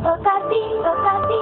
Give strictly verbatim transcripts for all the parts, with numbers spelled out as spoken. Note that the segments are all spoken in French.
Okapi, Okapi.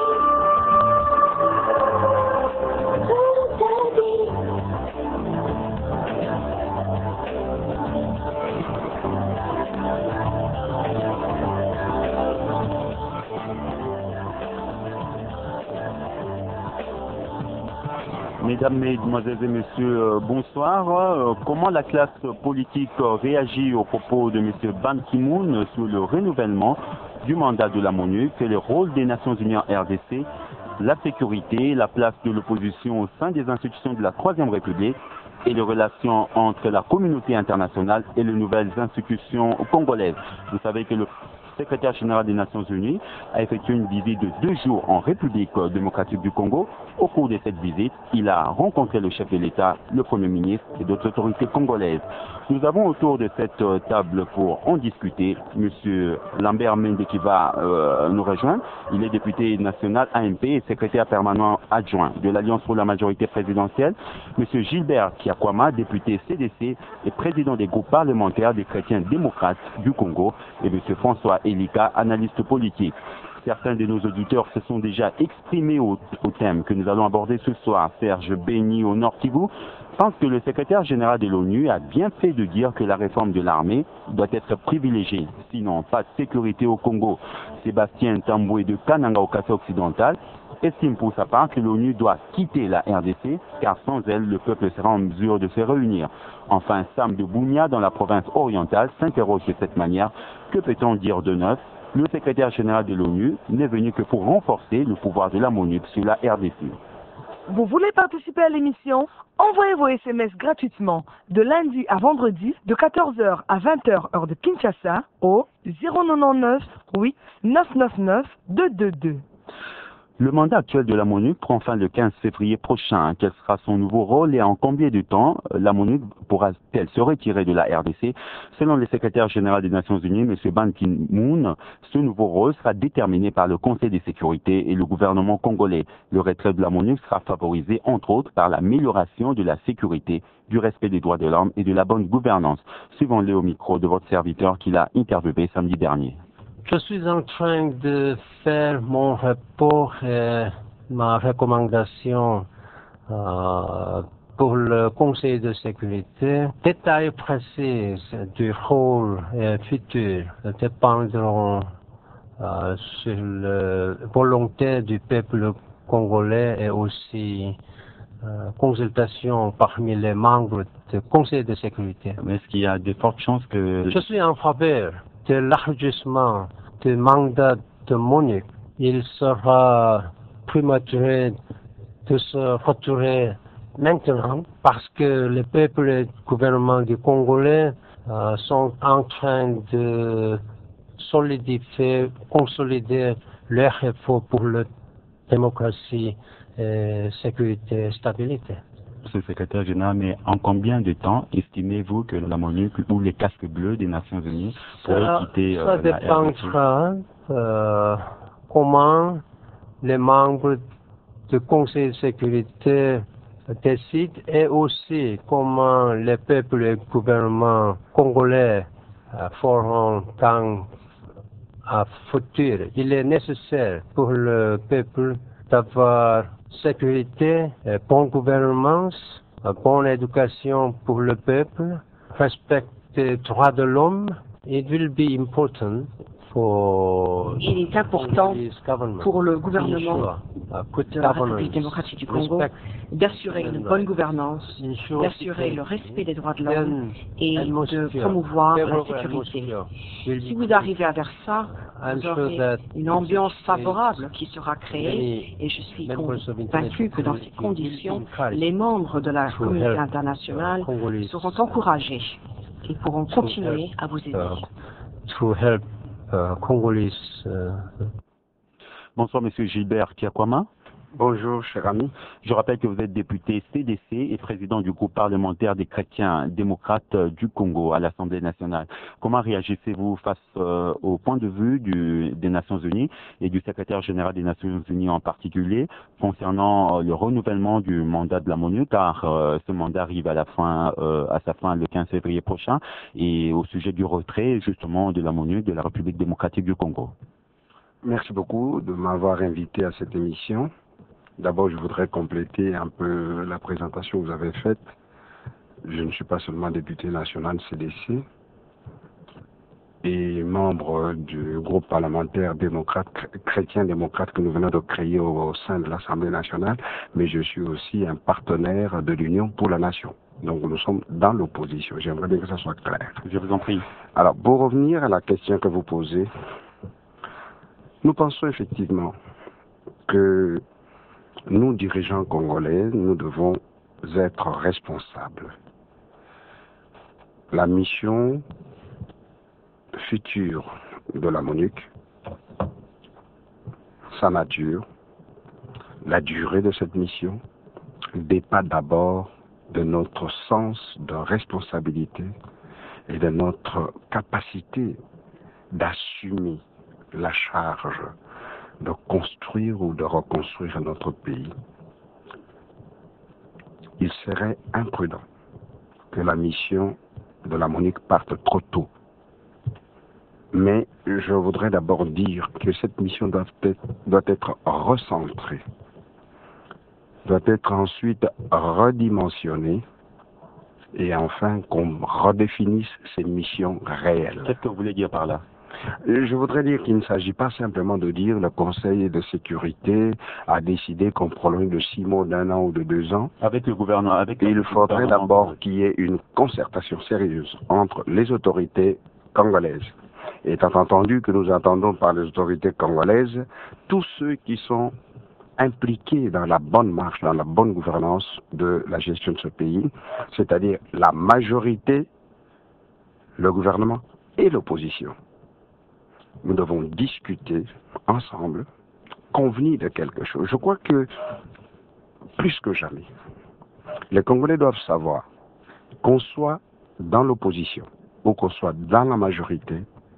Mesdames, Mesdemoiselles et Messieurs, euh, bonsoir. Euh, comment la classe politique euh, réagit aux propos de M. Ban Ki-moon sur le renouvellement du mandat de la MONUC et le rôle des Nations Unies en R D C, la sécurité, la place de l'opposition au sein des institutions de la Troisième République et les relations entre la communauté internationale et les nouvelles institutions congolaises. Vous savez que le secrétaire général des Nations Unies a effectué une visite de deux jours en République démocratique du Congo. Au cours de cette visite, il a rencontré le chef de l'État, le Premier ministre et d'autres autorités congolaises. Nous avons autour de cette table pour en discuter M. Lambert Mende qui va euh, nous rejoindre. Il est député national A M P et secrétaire permanent adjoint de l'Alliance pour la majorité présidentielle. M. Gilbert Kiakwama, député C D C et président des groupes parlementaires des chrétiens démocrates du Congo. Et M. François Elika, analyste politique. Certains de nos auditeurs se sont déjà exprimés au, au thème que nous allons aborder ce soir. Serge Béni au Nord Kivu pense que le secrétaire général de l'ONU a bien fait de dire que la réforme de l'armée doit être privilégiée. Sinon, pas de sécurité au Congo. Sébastien Tamboué de Kananga au Kassai occidental estime pour sa part que l'ONU doit quitter la R D C car sans elle, le peuple sera en mesure de se réunir. Enfin, Sam de Bounia dans la province orientale s'interroge de cette manière. Que peut-on dire de neuf? Le secrétaire général de l'ONU n'est venu que pour renforcer le pouvoir de la MONUC sur la R D C. Vous voulez participer à l'émission? Envoyez vos S M S gratuitement de lundi à vendredi de quatorze heures à vingt heures heure de Kinshasa au zéro neuf huit neuf neuf neuf deux deux deux. Le mandat actuel de la MONUC prend fin le quinze février prochain. Quel sera son nouveau rôle et en combien de temps la MONUC pourra-t-elle se retirer de la R D C? Selon le secrétaire général des Nations Unies, M. Ban Ki-moon, ce nouveau rôle sera déterminé par le Conseil de sécurité et le gouvernement congolais. Le retrait de la MONUC sera favorisé entre autres par l'amélioration de la sécurité, du respect des droits de l'homme et de la bonne gouvernance. Suivons-le au micro de votre serviteur qui l'a interviewé samedi dernier. Je suis en train de faire mon rapport et ma recommandation euh, pour le Conseil de sécurité. Détails précis du rôle euh, futur dépendront euh, sur la volonté du peuple congolais et aussi euh, consultation parmi les membres du Conseil de sécurité. Mais est-ce qu'il y a de fortes chances que... Je suis en faveur de l'élargissement du mandat de MONUC. Il sera prématuré de se retirer maintenant parce que le peuple et le gouvernement du Congolais euh, sont en train de solidifier, consolider leurs efforts pour la démocratie, et sécurité et stabilité. Monsieur le secrétaire général, mais en combien de temps estimez-vous que la MONUC ou les casques bleus des Nations Unies pourraient quitter euh, ça la R D C? dépendra euh, comment les membres du Conseil de sécurité décident et aussi comment les peuples et le gouvernement congolais euh, feront dans le futur. Il est nécessaire pour le peuple d'avoir sécurité, bonne gouvernance, bonne éducation pour le peuple, respect des droits de l'homme. It will be important for Il est important pour le gouvernement de la République démocratique du Congo d'assurer une bonne gouvernance, d'assurer le respect des droits de l'homme et de promouvoir la sécurité. Si vous arrivez à faire ça, vous aurez une ambiance favorable qui sera créée et je suis convaincu que dans ces conditions, les membres de la communauté internationale seront encouragés et pourront continuer à vous aider. To help uh, Congolese. Uh... Bonsoir, Monsieur Gilbert Kiakwama. Bonjour, cher ami. Je rappelle que vous êtes député C D C et président du groupe parlementaire des chrétiens démocrates du Congo à l'Assemblée nationale. Comment réagissez-vous face euh, au point de vue du, des Nations Unies et du secrétaire général des Nations Unies en particulier concernant euh, le renouvellement du mandat de la MONUC, car euh, ce mandat arrive à la fin, euh, à sa fin le quinze février prochain, et au sujet du retrait justement de la MONUC de la République démocratique du Congo? Merci beaucoup de m'avoir invité à cette émission. D'abord, je voudrais compléter un peu la présentation que vous avez faite. Je ne suis pas seulement député national C D C et membre du groupe parlementaire démocrate, chrétien-démocrate que nous venons de créer au sein de l'Assemblée nationale, mais je suis aussi un partenaire de l'Union pour la Nation. Donc nous sommes dans l'opposition. J'aimerais bien que ça soit clair. Je vous en prie. Alors, pour revenir à la question que vous posez, nous pensons effectivement que nous, dirigeants congolais, nous devons être responsables. La mission future de la MONUC, sa nature, la durée de cette mission, dépend d'abord de notre sens de responsabilité et de notre capacité d'assumer la charge de construire ou de reconstruire notre pays. Il serait imprudent que la mission de la MONUC parte trop tôt. Mais je voudrais d'abord dire que cette mission doit être, doit être recentrée, doit être ensuite redimensionnée et enfin qu'on redéfinisse ses missions réelles. Qu'est-ce que vous voulez dire par là? Je voudrais dire qu'il ne s'agit pas simplement de dire le Conseil de sécurité a décidé qu'on prolonge de six mois, d'un an ou de deux ans. Avec le gouvernement, avec Il faudrait d'abord qu'il y ait une concertation sérieuse entre les autorités congolaises. Étant entendu que nous entendons par les autorités congolaises tous ceux qui sont impliqués dans la bonne marche, dans la bonne gouvernance de la gestion de ce pays, c'est-à-dire la majorité, le gouvernement et l'opposition. Nous devons discuter ensemble, convenir de quelque chose. Je crois que, plus que jamais, les Congolais doivent savoir qu'on soit dans l'opposition ou qu'on soit dans la majorité,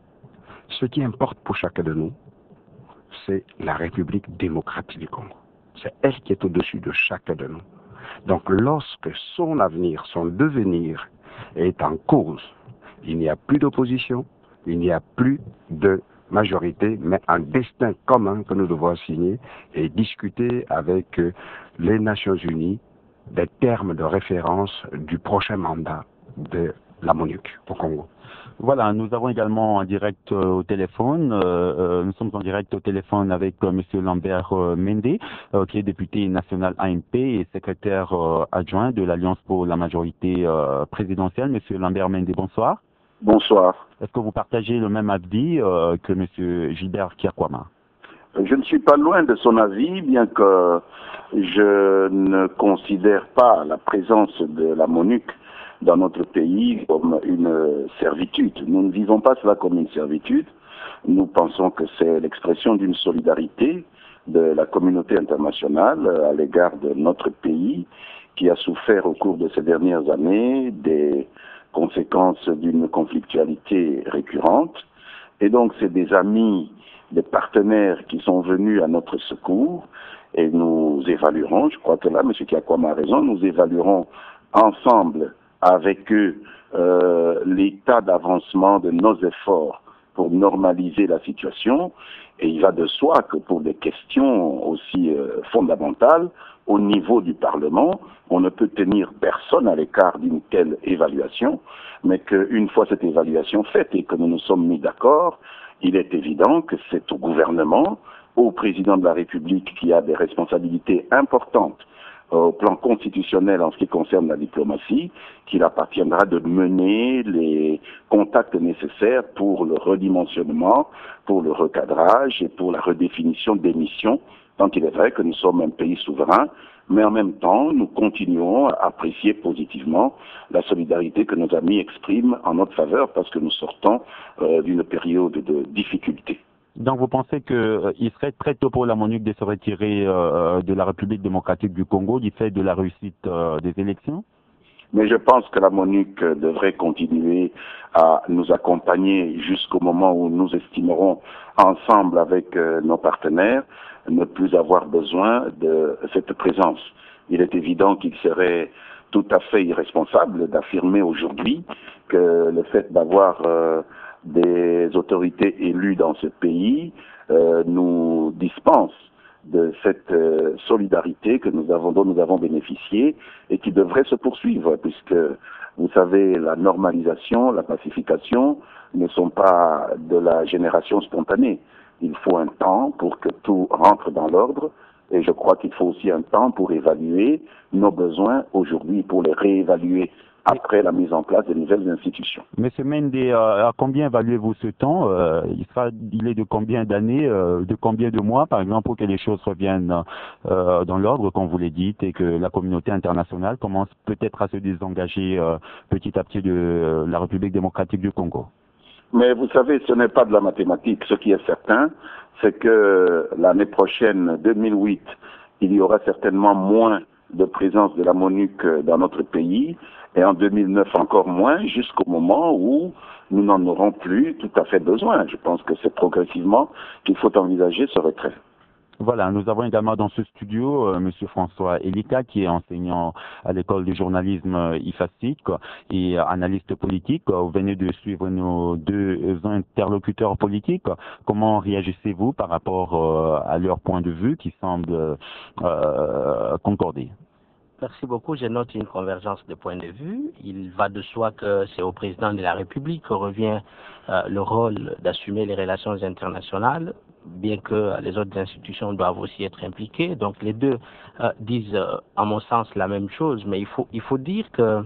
ce qui importe pour chacun de nous, c'est la République démocratique du Congo. C'est elle qui est au-dessus de chacun de nous. Donc lorsque son avenir, son devenir est en cause, il n'y a plus d'opposition, il n'y a plus de majorité, mais un destin commun que nous devons signer et discuter avec les Nations Unies des termes de référence du prochain mandat de la MONUC au Congo. Voilà, nous avons également en direct euh, au téléphone, euh, euh, nous sommes en direct au téléphone avec euh, M. Lambert euh, Mende, euh, qui est député national A M P et secrétaire euh, adjoint de l'Alliance pour la majorité euh, présidentielle. M. Lambert Mende, bonsoir. Bonsoir. Est-ce que vous partagez le même avis euh, que M. Gilbert Kiakwama? Je ne suis pas loin de son avis, bien que je ne considère pas la présence de la MONUC dans notre pays comme une servitude. Nous ne vivons pas cela comme une servitude. Nous pensons que c'est l'expression d'une solidarité de la communauté internationale à l'égard de notre pays qui a souffert au cours de ces dernières années des conséquences d'une conflictualité récurrente. Et donc c'est des amis, des partenaires qui sont venus à notre secours et nous évaluerons, je crois que là M. Kiakwama a raison, nous évaluerons ensemble avec eux euh, l'état d'avancement de nos efforts pour normaliser la situation. Et il va de soi que pour des questions aussi euh, fondamentales, au niveau du Parlement, on ne peut tenir personne à l'écart d'une telle évaluation, mais qu'une fois cette évaluation faite et que nous nous sommes mis d'accord, il est évident que c'est au gouvernement, au président de la République qui a des responsabilités importantes au plan constitutionnel en ce qui concerne la diplomatie, qu'il appartiendra de mener les contacts nécessaires pour le redimensionnement, pour le recadrage et pour la redéfinition des missions, tant il est vrai que nous sommes un pays souverain, mais en même temps, nous continuons à apprécier positivement la solidarité que nos amis expriment en notre faveur parce que nous sortons euh, d'une période de difficulté. Donc vous pensez qu'il euh, serait très tôt pour la MONUC de se retirer euh, de la République démocratique du Congo du fait de la réussite euh, des élections? Mais je pense que la MONUC devrait continuer à nous accompagner jusqu'au moment où nous estimerons ensemble avec euh, nos partenaires ne plus avoir besoin de cette présence. Il est évident qu'il serait tout à fait irresponsable d'affirmer aujourd'hui que le fait d'avoir euh, des autorités élues dans ce pays euh, nous dispense de cette euh, solidarité que nous avons, dont nous avons bénéficié et qui devrait se poursuivre, puisque, vous savez, la normalisation, la pacification ne sont pas de la génération spontanée. Il faut un temps pour que tout rentre dans l'ordre, et je crois qu'il faut aussi un temps pour évaluer nos besoins aujourd'hui, pour les réévaluer après la mise en place de nouvelles institutions. Monsieur Mende, euh, à combien évaluez-vous ce temps euh, il, sera, il est de combien d'années, euh, de combien de mois, par exemple, pour que les choses reviennent euh, dans l'ordre, comme vous l'avez dit, et que la communauté internationale commence peut-être à se désengager euh, petit à petit de euh, la République démocratique du Congo? Mais vous savez, ce n'est pas de la mathématique. Ce qui est certain, c'est que l'année prochaine, deux mille huit, il y aura certainement moins de présence de la MONUC dans notre pays, et en deux mille neuf encore moins, jusqu'au moment où nous n'en aurons plus tout à fait besoin. Je pense que c'est progressivement qu'il faut envisager ce retrait. Voilà, nous avons également dans ce studio euh, Monsieur François Elika, qui est enseignant à l'école de journalisme euh, I F A S I C et euh, analyste politique. Vous venez de suivre nos deux interlocuteurs politiques. Comment réagissez-vous par rapport euh, à leur point de vue qui semble euh, concorder? Merci beaucoup. Je note une convergence de points de vue. Il va de soi que c'est au président de la République que revient euh, le rôle d'assumer les relations internationales, bien que les autres institutions doivent aussi être impliquées. Donc les deux euh, disent, euh, à mon sens, la même chose, mais il faut, il faut dire que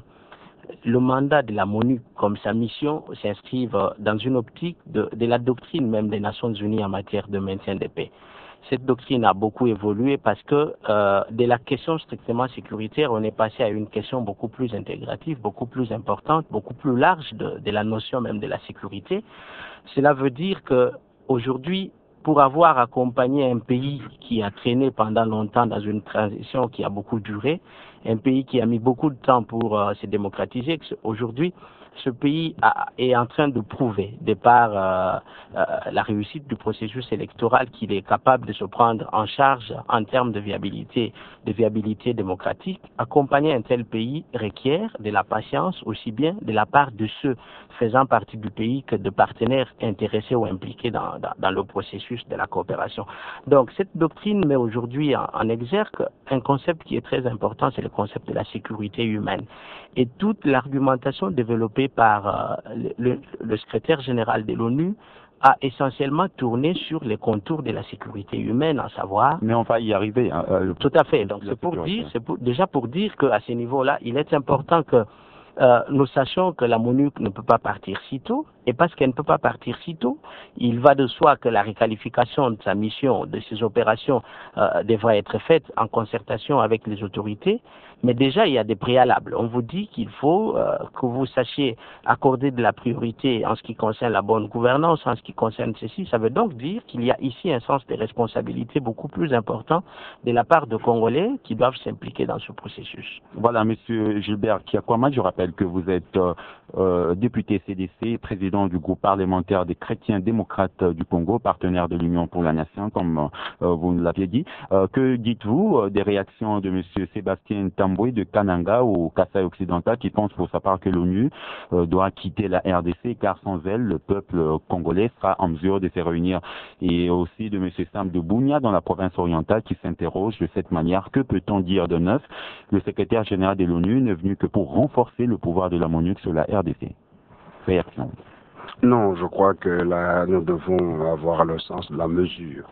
le mandat de la MONUC, comme sa mission, s'inscrivent dans une optique de, de la doctrine même des Nations Unies en matière de maintien de paix. Cette doctrine a beaucoup évolué parce que euh, de la question strictement sécuritaire, on est passé à une question beaucoup plus intégrative, beaucoup plus importante, beaucoup plus large de, de la notion même de la sécurité. Cela veut dire que aujourd'hui, pour avoir accompagné un pays qui a traîné pendant longtemps dans une transition qui a beaucoup duré, un pays qui a mis beaucoup de temps pour euh, se démocratiser, aujourd'hui, ce pays a, est en train de prouver, de par euh, euh, la réussite du processus électoral, qu'il est capable de se prendre en charge en termes de viabilité, de viabilité démocratique. Accompagner un tel pays requiert de la patience, aussi bien de la part de ceux faisant partie du pays que de partenaires intéressés ou impliqués dans, dans, dans le processus de la coopération. Donc cette doctrine met aujourd'hui en, en exergue un concept qui est très important, c'est le concept de la sécurité humaine. Et toute l'argumentation développée par euh, le, le secrétaire général de l'ONU a essentiellement tourné sur les contours de la sécurité humaine, à savoir... Mais on va y arriver. Hein, euh, tout à fait. Donc c'est pour dire, c'est pour, déjà pour dire qu'à ce niveau-là, il est important que euh, nous sachions que la MONUC ne peut pas partir si tôt, et parce qu'elle ne peut pas partir si tôt, il va de soi que la réqualification de sa mission, de ses opérations, euh, devra être faite en concertation avec les autorités. Mais déjà, il y a des préalables. On vous dit qu'il faut euh, que vous sachiez accorder de la priorité en ce qui concerne la bonne gouvernance, en ce qui concerne ceci. Ça veut donc dire qu'il y a ici un sens de responsabilité beaucoup plus important de la part de Congolais qui doivent s'impliquer dans ce processus. Voilà, Monsieur Gilbert Kiakwama, je rappelle que vous êtes euh, euh, député C D C, président du groupe parlementaire des chrétiens démocrates du Congo, partenaire de l'Union pour la Nation, comme euh, vous l'aviez dit. Euh, que dites-vous euh, des réactions de Monsieur Sébastien Tam de Kananga ou Kasaï occidental qui pense pour sa part que l'ONU euh, doit quitter la R D C car sans elle, le peuple congolais sera en mesure de se réunir. Et aussi de M. Sam de Bounia dans la province orientale qui s'interroge de cette manière. Que peut-on dire de neuf? Le secrétaire général de l'ONU n'est venu que pour renforcer le pouvoir de la MONUC sur la R D C. Réaction? Non, je crois que là, nous devons avoir le sens de la mesure.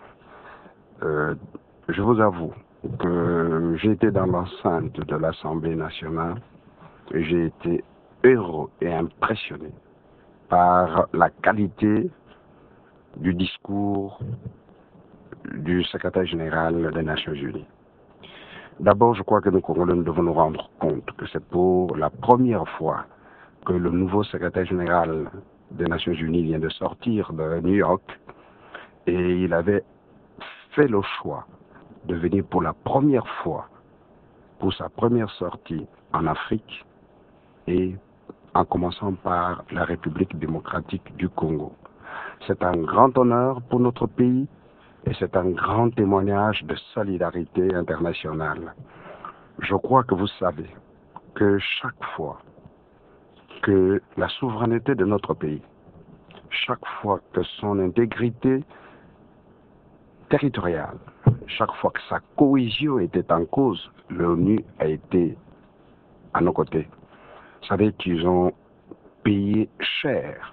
Euh, je vous avoue que j'ai été dans l'enceinte de l'Assemblée nationale et j'ai été heureux et impressionné par la qualité du discours du secrétaire général des Nations Unies. D'abord, je crois que nous, Congolais, nous devons nous rendre compte que c'est pour la première fois que le nouveau secrétaire général des Nations Unies vient de sortir de New York et il avait fait le choix de venir pour la première fois, pour sa première sortie en Afrique, et en commençant par la République démocratique du Congo. C'est un grand honneur pour notre pays et c'est un grand témoignage de solidarité internationale. Je crois que vous savez que chaque fois que la souveraineté de notre pays, chaque fois que son intégrité territoriale, chaque fois que sa cohésion était en cause, l'ONU a été à nos côtés. Vous savez qu'ils ont payé cher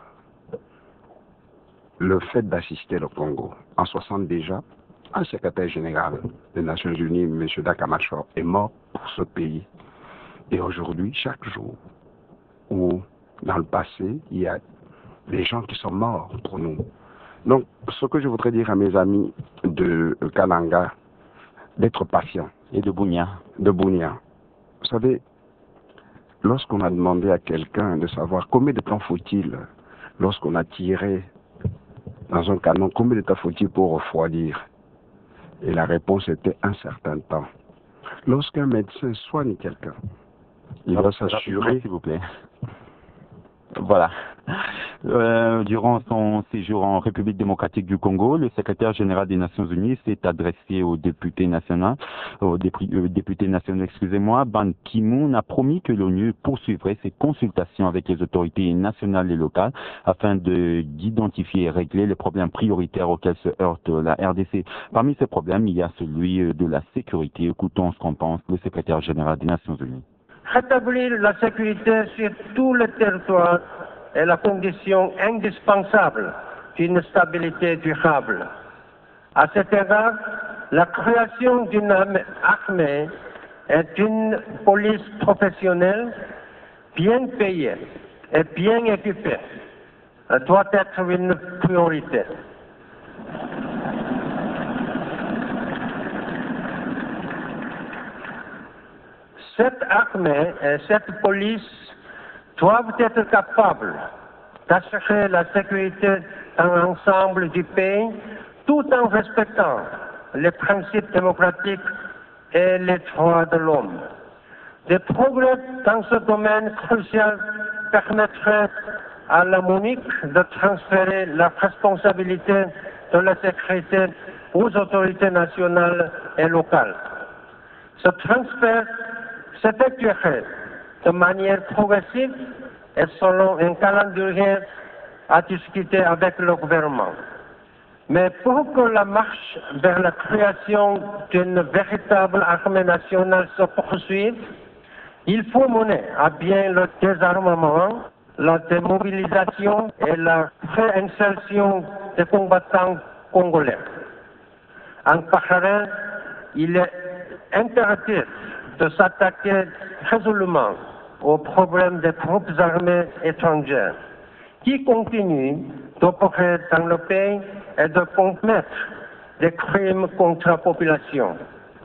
le fait d'assister le Congo. En soixante déjà, un secrétaire général des Nations Unies, M. Dakamacho, est mort pour ce pays. Et aujourd'hui, chaque jour, où dans le passé, il y a des gens qui sont morts pour nous. Donc, ce que je voudrais dire à mes amis de Kalanga, d'être patient. Et de Bunia. De Bunia. Vous savez, lorsqu'on a demandé à quelqu'un de savoir combien de temps faut-il, lorsqu'on a tiré dans un canon, combien de temps faut-il pour refroidir? Et la réponse était un certain temps. Lorsqu'un médecin soigne quelqu'un, il doit s'assurer... S'il vous plaît. Voilà. Euh, durant son séjour en République démocratique du Congo, le secrétaire général des Nations Unies s'est adressé au député national, au dépri, euh, député national, excusez-moi, Ban Ki-moon a promis que l'ONU poursuivrait ses consultations avec les autorités nationales et locales afin de d'identifier et régler les problèmes prioritaires auxquels se heurte la R D C. Parmi ces problèmes, il y a celui de la sécurité. Écoutons ce qu'en pense le secrétaire général des Nations Unies. Rétablir la sécurité sur tout le territoire est la condition indispensable d'une stabilité durable. À cet égard, la création d'une armée et d'une police professionnelle bien payée et bien équipée doit être une priorité. Cette armée et cette police doivent être capables d'assurer la sécurité dans l'ensemble du pays tout en respectant les principes démocratiques et les droits de l'homme. Des progrès dans ce domaine crucial permettraient à la MONUC de transférer la responsabilité de la sécurité aux autorités nationales et locales. Ce transfert s'effectuerait de manière progressive et selon un calendrier à discuter avec le gouvernement. Mais pour que la marche vers la création d'une véritable armée nationale se poursuive, il faut mener à bien le désarmement, la démobilisation et la réinsertion des combattants congolais. En parallèle, il est impératif de s'attaquer résolument aux problèmes des troupes armées étrangères qui continuent d'opérer dans le pays et de commettre des crimes contre la population.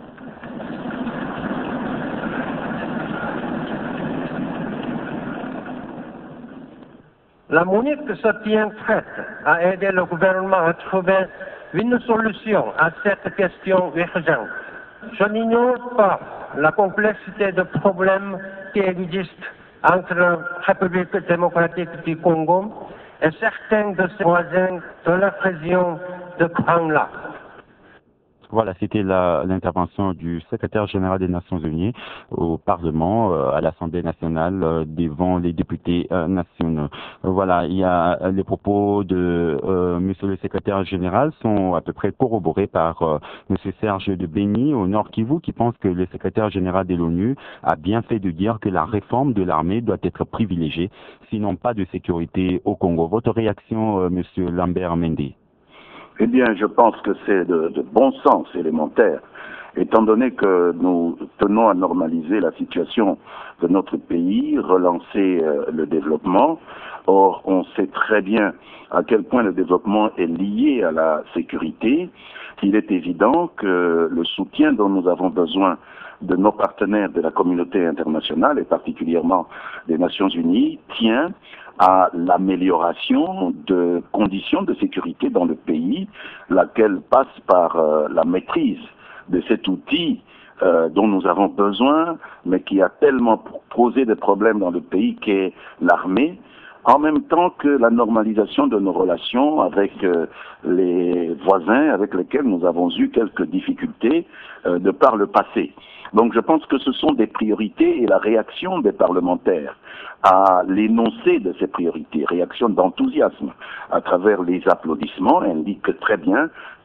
La MONUC se tient prête à aider le gouvernement à trouver une solution à cette question urgente. Je n'ignore pas la complexité de problèmes qui existent entre la République démocratique du Congo et certains de ses voisins de la région de Grand Lac. Voilà, c'était l'intervention du secrétaire général des Nations Unies au Parlement, euh, à l'Assemblée nationale, euh, devant les députés euh, nationaux. Voilà, il y a les propos de euh, Monsieur le secrétaire général sont à peu près corroborés par euh, Monsieur Serge de Béni au Nord Kivu, qui pense que le secrétaire général de l'ONU a bien fait de dire que la réforme de l'armée doit être privilégiée, sinon pas de sécurité au Congo. Votre réaction, euh, Monsieur Lambert Mende? Eh bien, je pense que c'est de, de bon sens élémentaire, étant donné que nous tenons à normaliser la situation de notre pays, relancer euh, le développement. Or, on sait très bien à quel point le développement est lié à la sécurité. Il est évident que le soutien dont nous avons besoin de nos partenaires de la communauté internationale, et particulièrement des Nations Unies, tient à l'amélioration de conditions de sécurité dans le pays, laquelle passe par euh, la maîtrise de cet outil euh, dont nous avons besoin, mais qui a tellement posé des problèmes dans le pays, qu'est l'armée, en même temps que la normalisation de nos relations avec euh, les voisins avec lesquels nous avons eu quelques difficultés euh, de par le passé. Donc je pense que ce sont des priorités et la réaction des parlementaires à l'énoncé de ces priorités, réaction d'enthousiasme à travers les applaudissements, indique très bien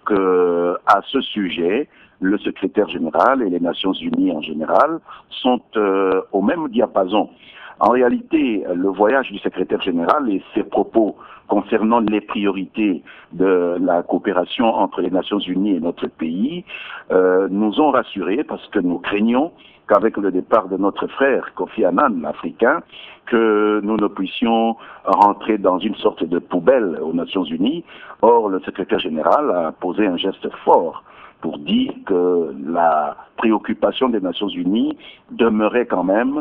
que à ce sujet, le secrétaire général et les Nations Unies en général sont euh, au même diapason. En réalité, le voyage du secrétaire général et ses propos concernant les priorités de la coopération entre les Nations Unies et notre pays euh, nous ont rassurés parce que nous craignons qu'avec le départ de notre frère Kofi Annan, l'Africain, que nous ne puissions rentrer dans une sorte de poubelle aux Nations Unies. Or, le secrétaire général a posé un geste fort pour dire que la préoccupation des Nations Unies demeurait quand même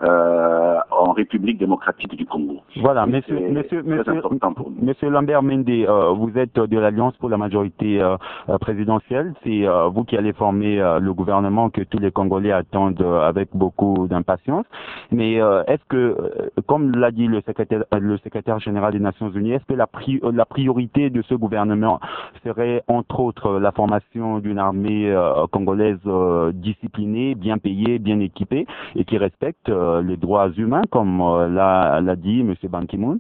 euh, en République démocratique du Congo. Voilà, monsieur, monsieur, monsieur, monsieur Lambert Mende, euh, vous êtes de l'Alliance pour la majorité euh, présidentielle. C'est euh, vous qui allez former euh, le gouvernement que tous les Congolais attendent euh, avec beaucoup d'impatience. Mais euh, est-ce que, euh, comme l'a dit le secrétaire, le secrétaire général des Nations Unies, est-ce que la, pri la priorité de ce gouvernement serait entre autres la formation d'une armée euh, congolaise euh, disciplinée, bien payée, bien équipée et qui respecte euh, les droits humains, comme euh, l'a dit M. Ban Ki-moon?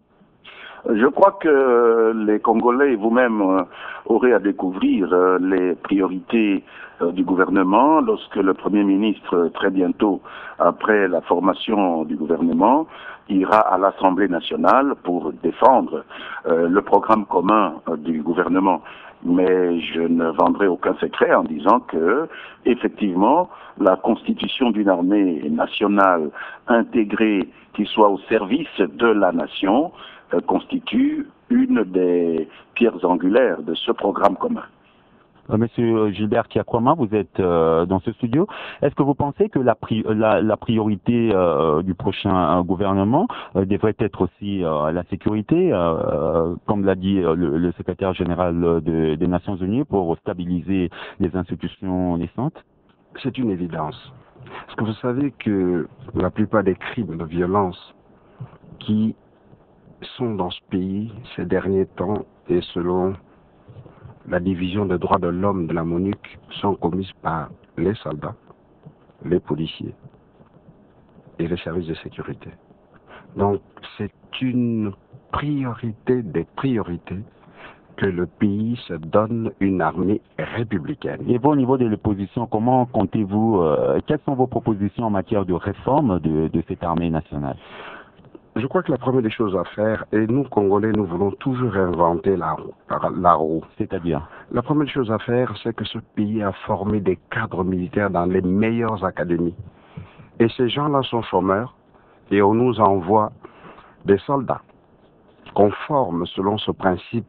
Je crois que les Congolais et vous-même euh, aurez à découvrir euh, les priorités euh, du gouvernement lorsque le Premier ministre, euh, très bientôt après la formation du gouvernement, ira à l'Assemblée nationale pour défendre euh, le programme commun euh, du gouvernement. Mais je ne vendrai aucun secret en disant que, effectivement, la constitution d'une armée nationale intégrée qui soit au service de la nation euh, constitue une des pierres angulaires de ce programme commun. Monsieur Gilbert Kiakwama, vous êtes euh, dans ce studio. Est-ce que vous pensez que la, pri la, la priorité euh, du prochain euh, gouvernement euh, devrait être aussi euh, la sécurité, euh, comme l'a dit euh, le, le secrétaire général de, des Nations Unies, pour stabiliser les institutions naissantes? C'est une évidence. Parce que vous savez que la plupart des crimes de violence qui sont dans ce pays ces derniers temps, et selon la division des droits de l'homme de la MONUC, sont commises par les soldats, les policiers et les services de sécurité. Donc c'est une priorité des priorités que le pays se donne une armée républicaine. Et vous, au niveau de l'opposition, comment comptez-vous, euh, quelles sont vos propositions en matière de réforme de, de cette armée nationale? Je crois que la première des choses à faire, et nous, Congolais, nous voulons toujours inventer la roue. La roue. C'est-à-dire? La première chose à faire, c'est que ce pays a formé des cadres militaires dans les meilleures académies. Et ces gens-là sont chômeurs, et on nous envoie des soldats qu'on forme selon ce principe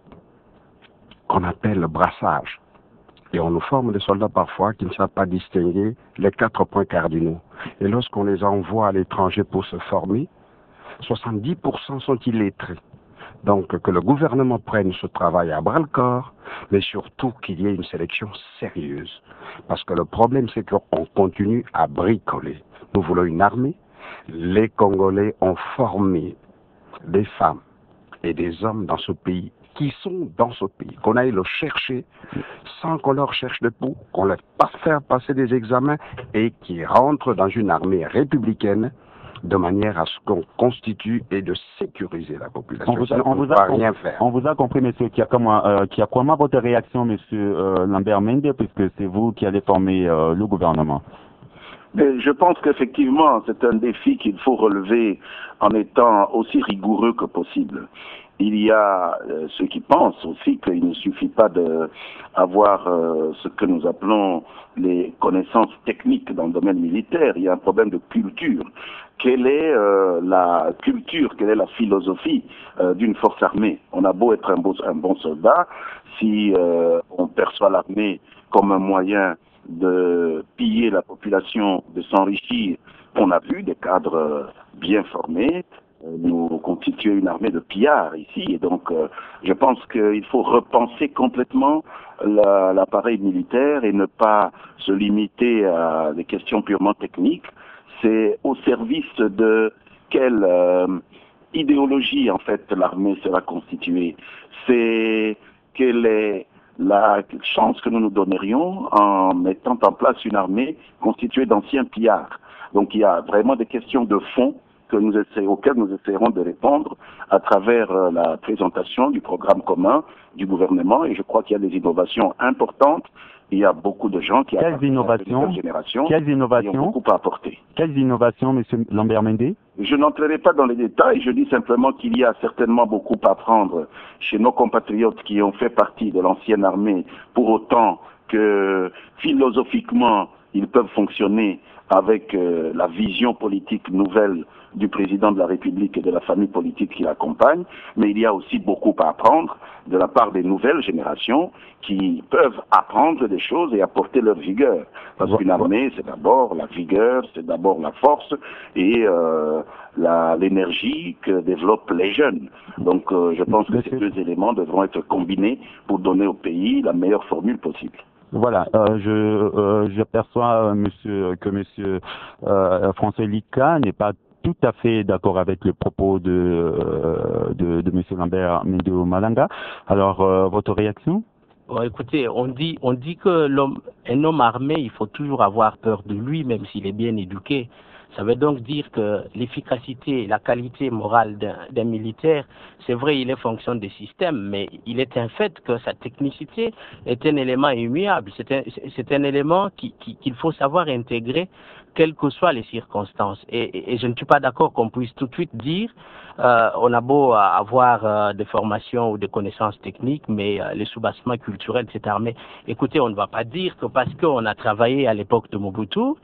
qu'on appelle le brassage. Et on nous forme des soldats parfois qui ne savent pas distinguer les quatre points cardinaux. Et lorsqu'on les envoie à l'étranger pour se former, soixante-dix pour cent sont illettrés. Donc que le gouvernement prenne ce travail à bras-le-corps, mais surtout qu'il y ait une sélection sérieuse. Parce que le problème, c'est qu'on continue à bricoler. Nous voulons une armée. Les Congolais ont formé des femmes et des hommes dans ce pays, qui sont dans ce pays, qu'on aille le chercher sans qu'on leur cherche de peau, qu'on leur fasse faire passer des examens et qui rentrent dans une armée républicaine de manière à ce qu'on constitue et de sécuriser la population. On vous a, Ça ne on vous peut a pas com- rien faire. On vous a compris, monsieur Kiakwama. Euh, Kiakwama, votre réaction, monsieur euh, Lambert Mende, puisque c'est vous qui allez former euh, le gouvernement. Mais je pense qu'effectivement, c'est un défi qu'il faut relever en étant aussi rigoureux que possible. Il y a euh, ceux qui pensent aussi qu'il ne suffit pas d'avoir euh, ce que nous appelons les connaissances techniques dans le domaine militaire. Il y a un problème de culture. Quelle est euh, la culture, quelle est la philosophie euh, d'une force armée? On a beau être un, beau, un bon soldat, si euh, on perçoit l'armée comme un moyen de piller la population, de s'enrichir, on a vu des cadres bien formés nous constituer une armée de pillards ici, et donc euh, je pense qu'il faut repenser complètement l'appareil la, militaire et ne pas se limiter à des questions purement techniques. C'est au service de quelle euh, idéologie en fait l'armée sera constituée. C'est quelle est la chance que nous nous donnerions en mettant en place une armée constituée d'anciens pillards. Donc il y a vraiment des questions de fond que nous essayons, auxquelles nous essayerons de répondre à travers euh, la présentation du programme commun du gouvernement. Et je crois qu'il y a des innovations importantes. Il y a beaucoup de gens qui Quelles innovations, génération Quelles innovations qui ont beaucoup à apporter. Quelles innovations, M. Lambert-Mende? Je n'entrerai pas dans les détails, je dis simplement qu'il y a certainement beaucoup à apprendre chez nos compatriotes qui ont fait partie de l'ancienne armée, pour autant que philosophiquement ils peuvent fonctionner avec euh, la vision politique nouvelle du président de la République et de la famille politique qui l'accompagne, mais il y a aussi beaucoup à apprendre de la part des nouvelles générations qui peuvent apprendre des choses et apporter leur vigueur. Parce qu'une armée, c'est d'abord la vigueur, c'est d'abord la force et euh, l'énergie que développent les jeunes. Donc euh, je pense que ces deux éléments devront être combinés pour donner au pays la meilleure formule possible. Voilà, euh, je euh, j'aperçois euh, monsieur que monsieur euh, François Lika n'est pas tout à fait d'accord avec le propos de euh, de, de monsieur Lambert-Mende Malanga. Alors euh, votre réaction? Bon, écoutez, on dit on dit que l'homme un homme armé, il faut toujours avoir peur de lui, même s'il est bien éduqué. Ça veut donc dire que l'efficacité, la qualité morale d'un militaire, c'est vrai, il est fonction des systèmes, mais il est un fait que sa technicité est un élément immuable. C'est un, c'est un élément qu'il qui, qu'il faut savoir intégrer, quelles que soient les circonstances. Et, et, et je ne suis pas d'accord qu'on puisse tout de suite dire, euh, on a beau avoir euh, des formations ou des connaissances techniques, mais euh, les soubassements culturels de cette armée. Écoutez, on ne va pas dire que parce qu'on a travaillé à l'époque de Mobutu,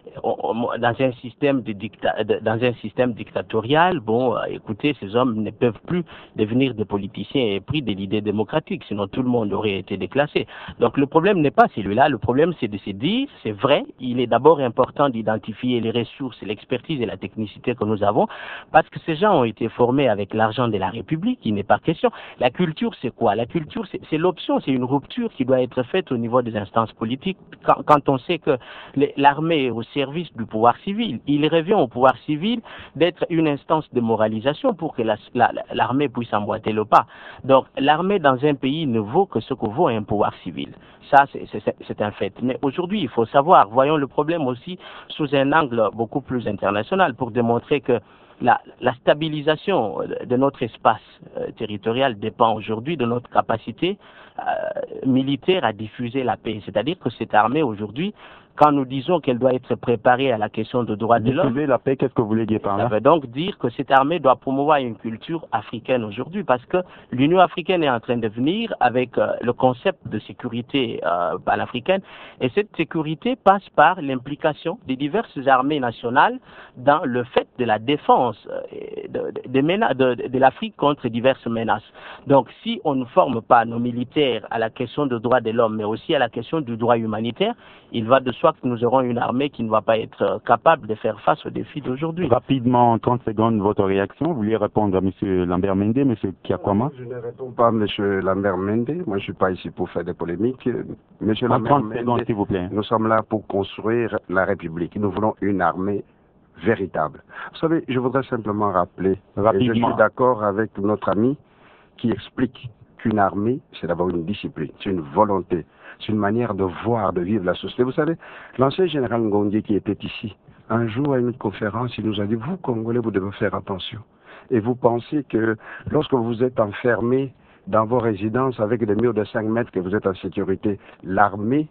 dans un système de dicta, dans un système dictatorial, bon, écoutez, ces hommes ne peuvent plus devenir des politiciens épris de l'idée démocratique, sinon tout le monde aurait été déclassé. Donc le problème n'est pas celui-là, le problème c'est de se dire, c'est vrai, il est d'abord important d'identifier les ressources, l'expertise et la technicité que nous avons, parce que ces gens ont été formés avec l'argent de la République, il n'est pas question. La culture, c'est quoi? La culture, c'est l'option, c'est une rupture qui doit être faite au niveau des instances politiques. Quand, quand on sait que l'armée est au service du pouvoir civil. Il revient au pouvoir civil d'être une instance de moralisation pour que l'armée la, la, puisse emboîter le pas. Donc l'armée dans un pays ne vaut que ce que vaut un pouvoir civil. Ça, c'est un fait. Mais aujourd'hui, il faut savoir, voyons le problème aussi sous un angle beaucoup plus international pour démontrer que La, la stabilisation de notre espace euh, territorial dépend aujourd'hui de notre capacité euh, militaire à diffuser la paix. C'est-à-dire que cette armée aujourd'hui, quand nous disons qu'elle doit être préparée à la question de droits de l'homme, diffuser la paix, qu'est-ce que vous voulez dire par là? Ça veut donc dire que cette armée doit promouvoir une culture africaine aujourd'hui, parce que l'Union africaine est en train de venir avec euh, le concept de sécurité euh, panafricaine, et cette sécurité passe par l'implication des diverses armées nationales dans le fait de la défense de, de, de, de, de l'Afrique contre diverses menaces. Donc si on ne forme pas nos militaires à la question des droits de l'homme, mais aussi à la question du droit humanitaire, il va de soi que nous aurons une armée qui ne va pas être capable de faire face aux défis d'aujourd'hui. Rapidement, en trente secondes, votre réaction. Vous vouliez répondre à M. Lambert-Mende, M. Kiakwama? Je ne réponds pas à M. Lambert-Mende. Moi, je ne suis pas ici pour faire des polémiques. M. En trente secondes, s'il vous plaît. Nous sommes là pour construire la République. Nous voulons une armée véritable. Vous savez, je voudrais simplement rappeler, et je suis d'accord avec notre ami qui explique qu'une armée, c'est d'abord une discipline, c'est une volonté, c'est une manière de voir, de vivre la société. Vous savez, l'ancien général Ngondi qui était ici, un jour à une conférence, il nous a dit, vous Congolais, vous devez faire attention. Et vous pensez que lorsque vous êtes enfermés dans vos résidences avec des murs de cinq mètres, que vous êtes en sécurité, l'armée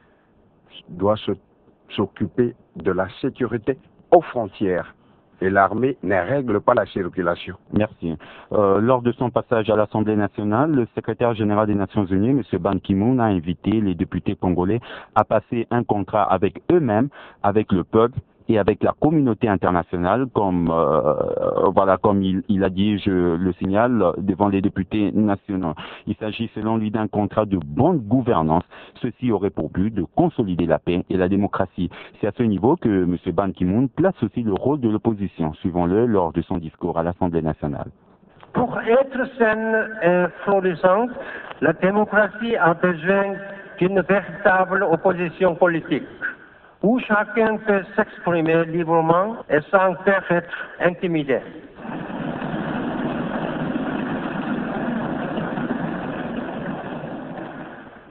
doit s'occuper de la sécurité aux frontières. Et l'armée ne règle pas la circulation. Merci. Euh, lors de son passage à l'Assemblée nationale, le secrétaire général des Nations Unies, M. Ban Ki-moon, a invité les députés congolais à passer un contrat avec eux-mêmes, avec le peuple et avec la communauté internationale, comme euh, voilà, comme il, il a dit, je le signale, devant les députés nationaux. Il s'agit selon lui d'un contrat de bonne gouvernance. Ceci aurait pour but de consolider la paix et la démocratie. C'est à ce niveau que M. Ban Ki-moon place aussi le rôle de l'opposition, suivant-le lors de son discours à l'Assemblée nationale. Pour être saine et florissante, la démocratie a besoin d'une véritable opposition politique, où chacun peut s'exprimer librement et sans faire être intimidé.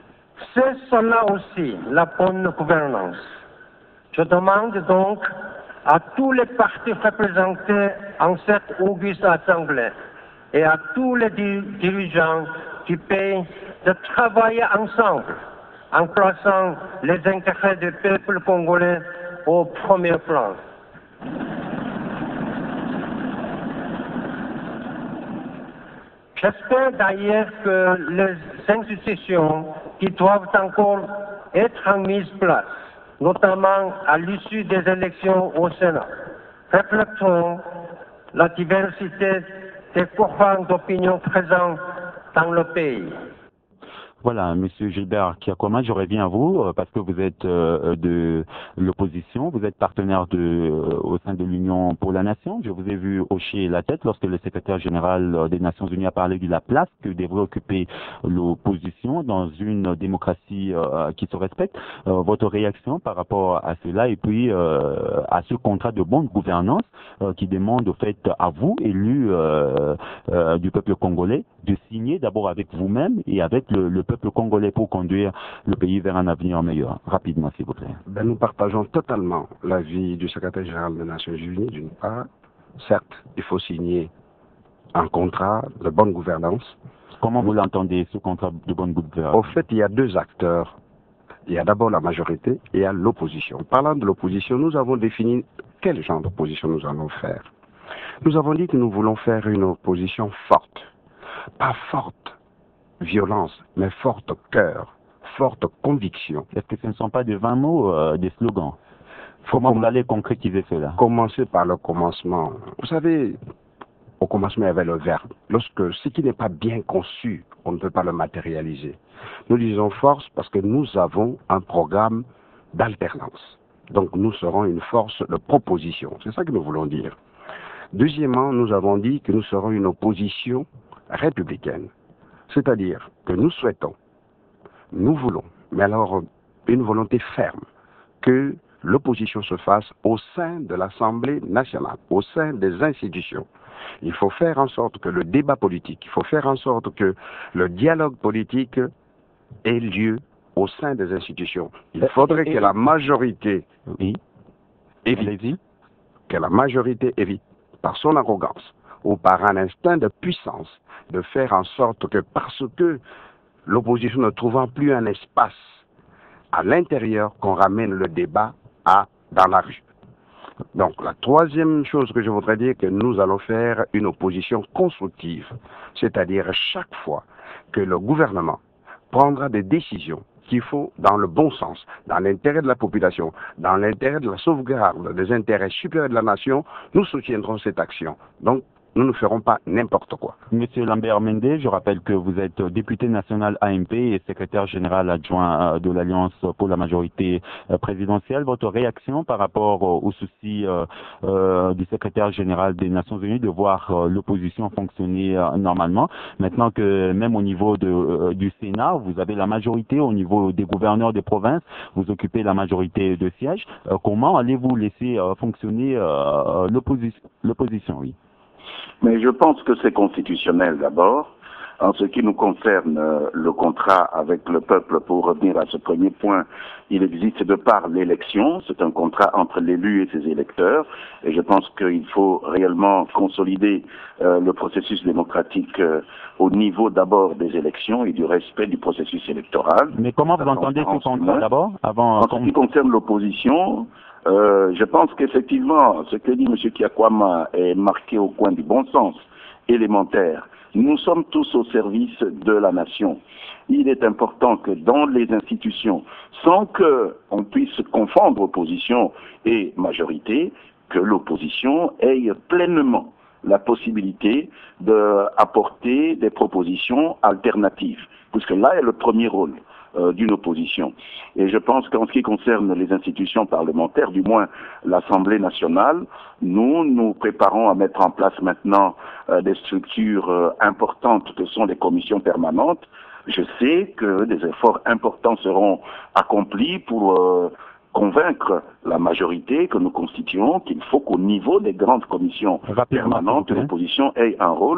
C'est cela aussi la bonne gouvernance. Je demande donc à tous les partis représentés en cette auguste assemblée et à tous les dirigeants du pays de travailler ensemble en plaçant les intérêts du peuple congolais au premier plan. J'espère d'ailleurs que les institutions qui doivent encore être mises en place, notamment à l'issue des élections au Sénat, reflèteront la diversité des courants d'opinion présents dans le pays. Voilà, Monsieur Gilbert Kiakoma, je reviens à vous euh, parce que vous êtes euh, de l'opposition, vous êtes partenaire de, euh, au sein de l'Union pour la Nation. Je vous ai vu hocher la tête lorsque le secrétaire général des Nations Unies a parlé de la place que devrait occuper l'opposition dans une démocratie euh, qui se respecte. Euh, votre réaction par rapport à cela et puis euh, à ce contrat de bonne gouvernance euh, qui demande au fait à vous, élus euh, euh, du peuple congolais, de signer d'abord avec vous-même et avec le, le peuple congolais pour conduire le pays vers un avenir meilleur. Rapidement, s'il vous plaît. Ben, nous partageons totalement l'avis du secrétaire général des Nations Unies, d'une part. Certes, il faut signer un contrat de bonne gouvernance. Comment vous l'entendez, ce contrat de bonne gouvernance? Au fait, il y a deux acteurs. Il y a d'abord la majorité et il y a l'opposition. Parlant de l'opposition, nous avons défini quel genre d'opposition nous allons faire. Nous avons dit que nous voulons faire une opposition forte. Pas forte violence, mais forte cœur, forte conviction. Est-ce que ce ne sont pas des vingt mots, euh, des slogans? Comment vous allez concrétiser cela? Commencer par le commencement. Vous savez, au commencement, il y avait le verbe. Lorsque ce qui n'est pas bien conçu, on ne peut pas le matérialiser. Nous disons force parce que nous avons un programme d'alternance. Donc nous serons une force de proposition. C'est ça que nous voulons dire. Deuxièmement, nous avons dit que nous serons une opposition républicaine. C'est-à-dire que nous souhaitons, nous voulons, mais alors une volonté ferme, que l'opposition se fasse au sein de l'Assemblée nationale, au sein des institutions. Il faut faire en sorte que le débat politique, il faut faire en sorte que le dialogue politique ait lieu au sein des institutions. Il faudrait que la majorité oui. évite, que la majorité évite, par son arrogance, ou par un instinct de puissance, de faire en sorte que, parce que l'opposition ne trouvant plus un espace à l'intérieur, qu'on ramène le débat à, dans la rue. Donc, la troisième chose que je voudrais dire, que nous allons faire une opposition constructive, c'est-à-dire chaque fois que le gouvernement prendra des décisions qu'il faut dans le bon sens, dans l'intérêt de la population, dans l'intérêt de la sauvegarde des intérêts supérieurs de la nation, nous soutiendrons cette action. Donc, nous ne ferons pas n'importe quoi. Monsieur Lambert Mende, je rappelle que vous êtes député national A M P et secrétaire général adjoint de l'Alliance pour la majorité présidentielle. Votre réaction par rapport au souci euh, euh, du secrétaire général des Nations Unies de voir euh, l'opposition fonctionner euh, normalement, maintenant que même au niveau de, euh, du Sénat, vous avez la majorité, au niveau des gouverneurs des provinces, vous occupez la majorité de sièges. Euh, comment allez-vous laisser euh, fonctionner euh, l'opposition, l'opposition, oui? Mais je pense que c'est constitutionnel d'abord. En ce qui nous concerne, euh, le contrat avec le peuple, pour revenir à ce premier point, il existe de par l'élection. C'est un contrat entre l'élu et ses électeurs. Et je pense qu'il faut réellement consolider euh, le processus démocratique euh, au niveau d'abord des élections et du respect du processus électoral. Mais comment vous entendez ce contrat d'abord avant, En ce qui concerne l'opposition, Euh, je pense qu'effectivement, ce que dit M. Kiakoma est marqué au coin du bon sens élémentaire. Nous sommes tous au service de la nation. Il est important que dans les institutions, sans qu'on puisse confondre opposition et majorité, que l'opposition ait pleinement la possibilité d'apporter des propositions alternatives, puisque là est le premier rôle Euh, d'une opposition. Et je pense qu'en ce qui concerne les institutions parlementaires, du moins l'Assemblée nationale, nous nous préparons à mettre en place maintenant euh, des structures euh, importantes que sont les commissions permanentes. Je sais que des efforts importants seront accomplis pour euh, convaincre la majorité que nous constituons qu'il faut qu'au niveau des grandes commissions Rapidement, permanentes, l'opposition ait un rôle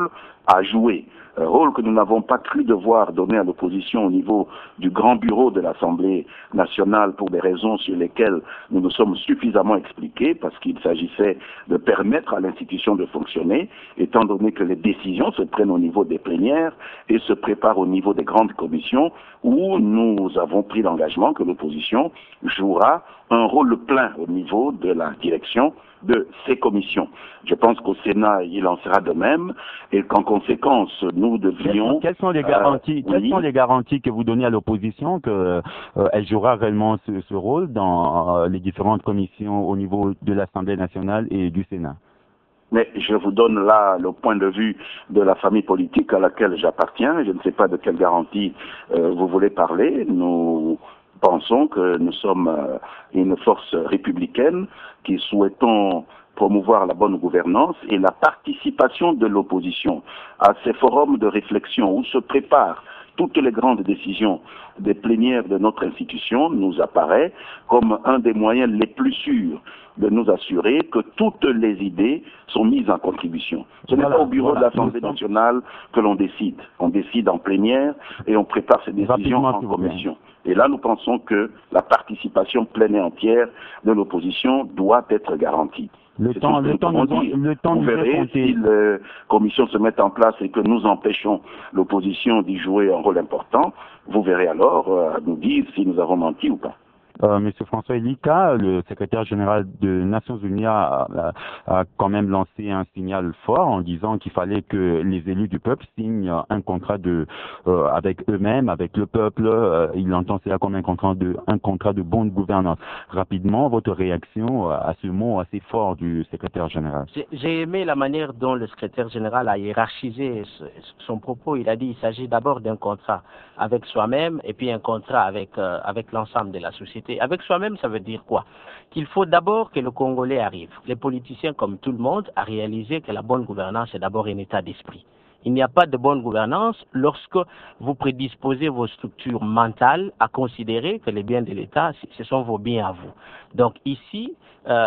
à jouer. Un rôle que nous n'avons pas cru devoir donner à l'opposition au niveau du grand bureau de l'Assemblée nationale pour des raisons sur lesquelles nous nous sommes suffisamment expliqués, parce qu'il s'agissait de permettre à l'institution de fonctionner, étant donné que les décisions se prennent au niveau des plénières et se préparent au niveau des grandes commissions, où nous avons pris l'engagement que l'opposition jouera un rôle plein au niveau de la direction de ces commissions. Je pense qu'au Sénat, il en sera de même, et qu'en conséquence, nous devrions... Quelles sont les garanties, euh, quelles oui. sont les garanties que vous donnez à l'opposition qu'elle euh, jouera réellement ce, ce rôle dans euh, les différentes commissions au niveau de l'Assemblée nationale et du Sénat? Mais je vous donne là le point de vue de la famille politique à laquelle j'appartiens. Je ne sais pas de quelle garantie euh, vous voulez parler. Nous pensons que nous sommes euh, une force républicaine qui souhaitons promouvoir la bonne gouvernance et la participation de l'opposition à ces forums de réflexion où se préparent toutes les grandes décisions des plénières de notre institution nous apparaît comme un des moyens les plus sûrs de nous assurer que toutes les idées sont mises en contribution. Ce n'est voilà, pas au bureau voilà, de l'Assemblée sommes... nationale que l'on décide. On décide en plénière et on prépare ces décisions Rapidement, en commission. Et là, nous pensons que la participation pleine et entière de l'opposition doit être garantie. Le temps, le, temps nous, le temps Vous nous verrez, est compté. si les commissions se mettent en place et que nous empêchons l'opposition d'y jouer un rôle important, vous verrez alors euh, nous dire si nous avons menti ou pas. Euh, Monsieur François Elika, le secrétaire général des Nations Unies, a, a, a quand même lancé un signal fort en disant qu'il fallait que les élus du peuple signent un contrat de, euh, avec eux-mêmes, avec le peuple. Euh, il entend cela comme un contrat de, un contrat de bonne gouvernance. Rapidement, votre réaction à ce mot assez fort du secrétaire général? J'ai aimé la manière dont le secrétaire général a hiérarchisé son propos. Il a dit qu'il s'agit d'abord d'un contrat avec soi-même et puis un contrat avec, euh, avec l'ensemble de la société. Avec soi-même, ça veut dire quoi? Qu'il faut d'abord que le Congolais arrive, les politiciens comme tout le monde, à réaliser que la bonne gouvernance est d'abord un état d'esprit. Il n'y a pas de bonne gouvernance lorsque vous prédisposez vos structures mentales à considérer que les biens de l'État, ce sont vos biens à vous. Donc ici, euh,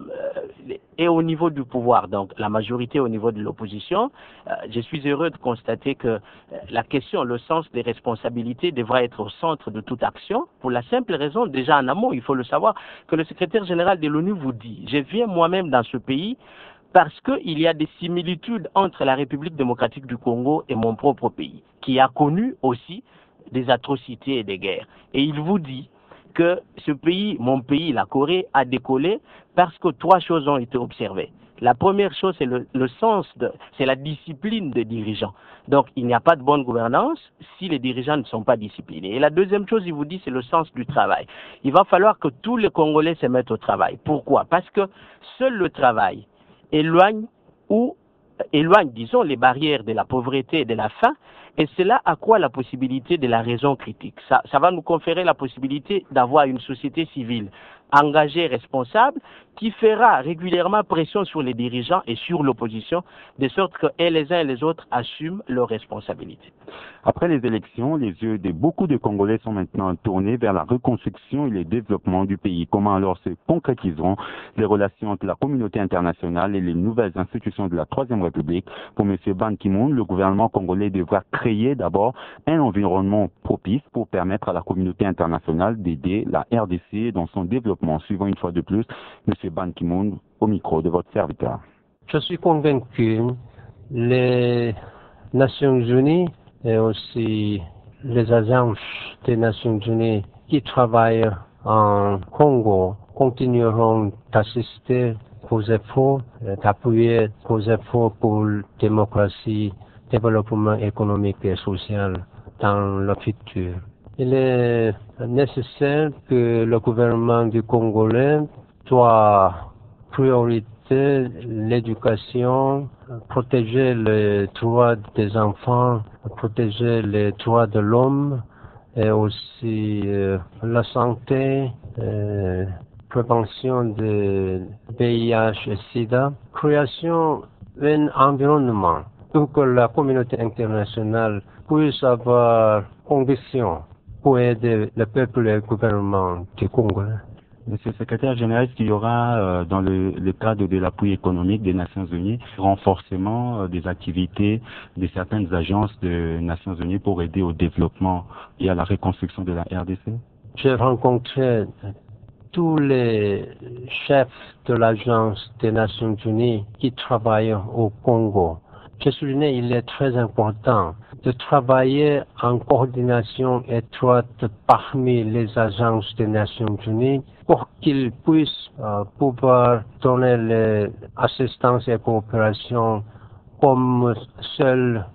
et au niveau du pouvoir, donc la majorité au niveau de l'opposition, euh, je suis heureux de constater que euh, la question, le sens des responsabilités devra être au centre de toute action, pour la simple raison, déjà en amont, il faut le savoir, que le secrétaire général de l'ONU vous dit, je viens moi-même dans ce pays, parce qu'il y a des similitudes entre la République démocratique du Congo et mon propre pays, qui a connu aussi des atrocités et des guerres. Et il vous dit que ce pays, mon pays, la Corée, a décollé parce que trois choses ont été observées. La première chose, c'est le, le sens, de, c'est la discipline des dirigeants. Donc, il n'y a pas de bonne gouvernance si les dirigeants ne sont pas disciplinés. Et la deuxième chose, il vous dit, c'est le sens du travail. Il va falloir que tous les Congolais se mettent au travail. Pourquoi? Parce que seul le travail éloigne ou éloigne, disons, les barrières de la pauvreté et de la faim, et cela accroît la possibilité de la raison critique. Ça, ça va nous conférer la possibilité d'avoir une société civile engagée, responsable, qui fera régulièrement pression sur les dirigeants et sur l'opposition, de sorte que et les uns et les autres assument leurs responsabilités. Après les élections, les yeux de beaucoup de Congolais sont maintenant tournés vers la reconstruction et le développement du pays. Comment alors se concrétiseront les relations entre la communauté internationale et les nouvelles institutions de la Troisième République? Pour M. Ban Ki-moon, le gouvernement congolais devra créer d'abord un environnement propice pour permettre à la communauté internationale d'aider la R D C dans son développement. Suivant une fois de plus, M. Ban Ki-moon, au micro de votre serviteur. Je suis convaincu que les Nations Unies et aussi les agences des Nations Unies qui travaillent en Congo continueront d'assister aux efforts, d'appuyer aux efforts pour la démocratie, développement économique et social dans le futur. Il est nécessaire que le gouvernement du Congolais doit prioriser l'éducation, protéger les droits des enfants, protéger les droits de l'homme et aussi euh, la santé, euh, prévention de V I H et SIDA, création d'un environnement pour que la communauté internationale puisse avoir conditions pour aider le peuple et le gouvernement du Congo. Monsieur le secrétaire général, est-ce qu'il y aura, euh, dans le, le cadre de l'appui économique des Nations Unies, renforcement euh, des activités de certaines agences des Nations Unies pour aider au développement et à la reconstruction de la R D C? J'ai rencontré tous les chefs de l'agence des Nations Unies qui travaillent au Congo. Je souligne qu'il est très important de travailler en coordination étroite parmi les agences des Nations Unies pour qu'ils puissent euh, pouvoir donner l'assistance et coopération comme seul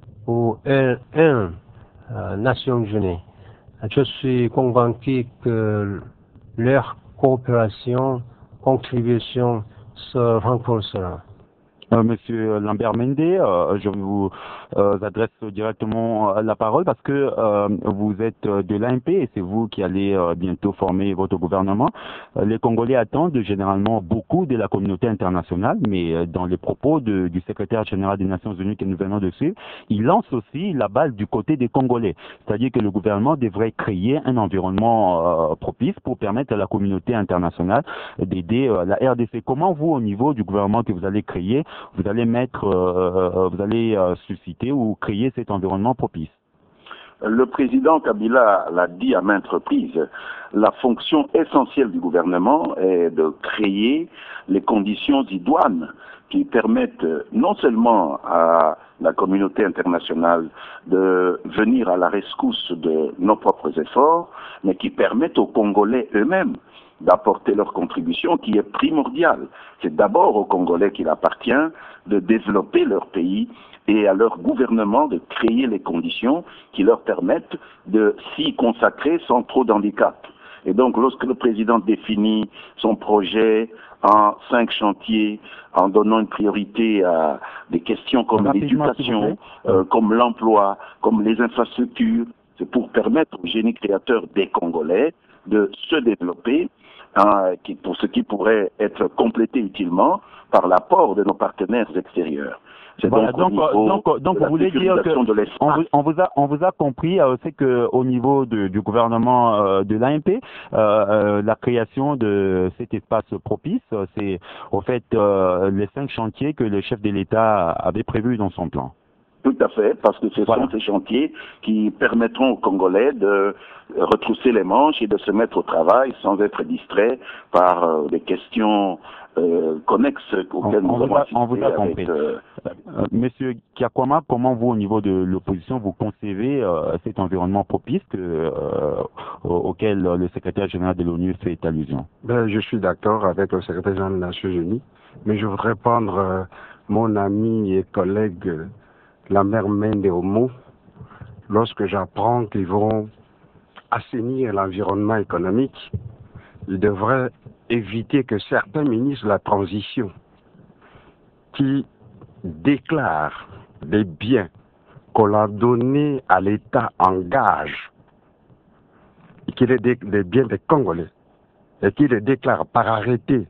ou un, un euh, Nations Unies. Je suis convaincu que leur coopération, contribution se renforcera. Euh, Monsieur Lambert Mende, euh, je vous euh, adresse directement la parole parce que euh, vous êtes de l'A M P et c'est vous qui allez euh, bientôt former votre gouvernement. Euh, les Congolais attendent généralement beaucoup de la communauté internationale, mais euh, dans les propos de, du secrétaire général des Nations Unies que nous venons de suivre, il lance aussi la balle du côté des Congolais. C'est-à-dire que le gouvernement devrait créer un environnement euh, propice pour permettre à la communauté internationale d'aider euh, la R D C. Comment vous, au niveau du gouvernement que vous allez créer, vous allez mettre, euh, vous allez euh, susciter ou créer cet environnement propice? Le président Kabila l'a dit à maintes reprises, la fonction essentielle du gouvernement est de créer les conditions idoines qui permettent non seulement à la communauté internationale de venir à la rescousse de nos propres efforts, mais qui permettent aux Congolais eux-mêmes d'apporter leur contribution qui est primordiale. C'est d'abord aux Congolais qu'il appartient de développer leur pays et à leur gouvernement de créer les conditions qui leur permettent de s'y consacrer sans trop d'handicap. Et donc lorsque le président définit son projet en cinq chantiers, en donnant une priorité à des questions comme l'éducation, euh, comme l'emploi, comme les infrastructures, c'est pour permettre au génie créateur des Congolais de se développer, hein, qui, pour ce qui pourrait être complété utilement par l'apport de nos partenaires extérieurs. Voilà, donc, donc, donc, donc vous voulez dire que on vous, on vous a on vous a compris, euh, c'est que au niveau de, du gouvernement euh, de l'A M P, euh, euh, la création de cet espace propice, c'est au fait euh, les cinq chantiers que le chef de l'État avait prévus dans son plan. Tout à fait, parce que ce voilà. sont ces chantiers qui permettront aux Congolais de retrousser les manches et de se mettre au travail sans être distraits par euh, des questions euh, connexes auxquelles on, nous on avons assisté. On vous a compris. Avec, euh... Euh, Monsieur Kiakwama, comment vous, au niveau de l'opposition, vous concevez euh, cet environnement propice que, euh, auquel le secrétaire général de l'ONU fait allusion? Ben, je suis d'accord avec le secrétaire général des Nations Unies, mais je voudrais prendre euh, mon ami et collègue euh, Lambert Mende au mot lorsque j'apprends qu'ils vont assainir l'environnement économique. Ils devraient éviter que certains ministres de la transition qui déclarent des biens qu'on a donnés à l'État en gage, et qui est des, des biens des Congolais, et qui les déclarent par arrêté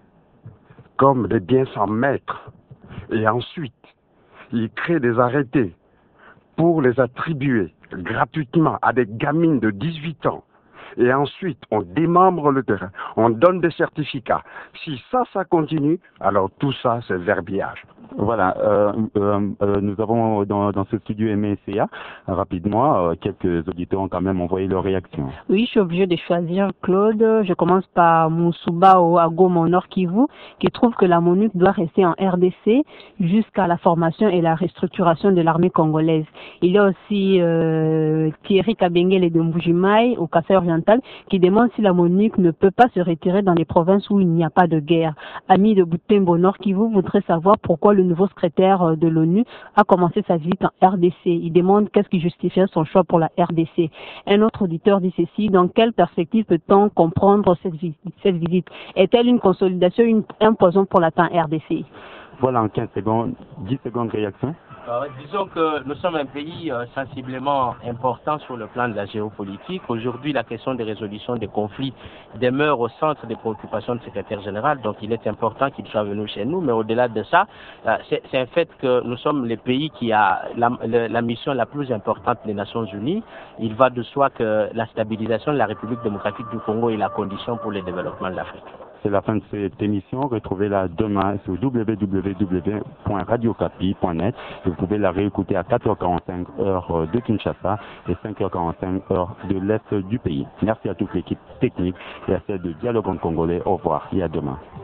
comme des biens sans maître, et ensuite ils créent des arrêtés pour les attribuer gratuitement à des gamines de dix-huit ans. Et ensuite, on démembre le terrain, on donne des certificats. Si ça, ça continue, alors tout ça, c'est verbiage. Voilà, euh, euh, euh, nous avons dans, dans ce studio M S C A, rapidement, euh, quelques auditeurs ont quand même envoyé leur réaction. Oui, je suis obligé de choisir Claude. Je commence par Moussouba au Agoma au Nord Kivu, qui trouve que la MONUC doit rester en R D C jusqu'à la formation et la restructuration de l'armée congolaise. Il y a aussi euh, Thierry Kabengele de Mbujimaï au Kassai oriental, qui demande si la MONUC ne peut pas se retirer dans les provinces où il n'y a pas de guerre. Ami de Butembo Nord Kivu voudrait savoir pourquoi le nouveau secrétaire de l'ONU a commencé sa visite en R D C. Il demande qu'est-ce qui justifiait son choix pour la R D C. Un autre auditeur dit ceci: dans quelle perspective peut-on comprendre cette visite, cette visite? Est-elle une consolidation, une, un poison pour la temps R D C? Voilà, en quinze secondes, dix secondes de réaction. Euh, disons que nous sommes un pays euh, sensiblement important sur le plan de la géopolitique. Aujourd'hui, la question des résolutions des conflits demeure au centre des préoccupations du secrétaire général, donc il est important qu'il soit venu chez nous. Mais au-delà de ça, euh, c'est un fait que nous sommes les pays qui a la, la, la mission la plus importante des Nations Unies. Il va de soi que la stabilisation de la République démocratique du Congo est la condition pour le développement de l'Afrique. C'est la fin de cette émission. Retrouvez-la demain sur w w w point radio capi point net. Vous pouvez la réécouter à quatre heures quarante-cinq heure de Kinshasa et cinq heures quarante-cinq heure de l'Est du pays. Merci à toute l'équipe technique et à celle de Dialogue en Congolais. Au revoir et à demain.